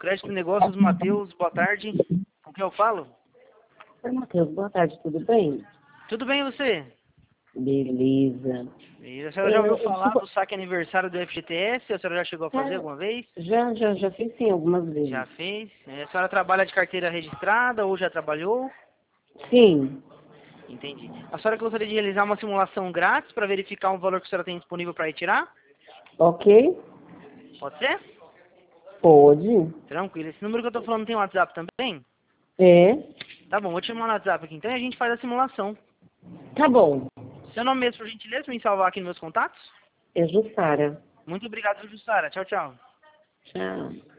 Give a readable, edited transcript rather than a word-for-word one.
Crédito e Negócios, Matheus, boa tarde. Com quem eu falo? Oi, Matheus, boa tarde, tudo bem? Tudo bem e você? Beleza. E a senhora já ouviu falar Desculpa, do saque aniversário do FGTS? A senhora já chegou a fazer alguma vez? já fiz sim algumas Já vezes. fez? A senhora trabalha de carteira registrada ou já trabalhou? Sim, Entendi. A senhora gostaria de realizar uma simulação grátis para verificar o valor que a senhora tem disponível para retirar? ok? Pode ser? Pode. Tranquilo. Esse número que eu tô falando tem WhatsApp também? É, Tá bom, vou te chamar no WhatsApp aqui então e a gente faz a simulação. tá bom. Seu nome mesmo, por gentileza, pra me salvar aqui nos meus contatos? É Jussara. Muito obrigado, Jussara. Tchau, tchau. Tchau.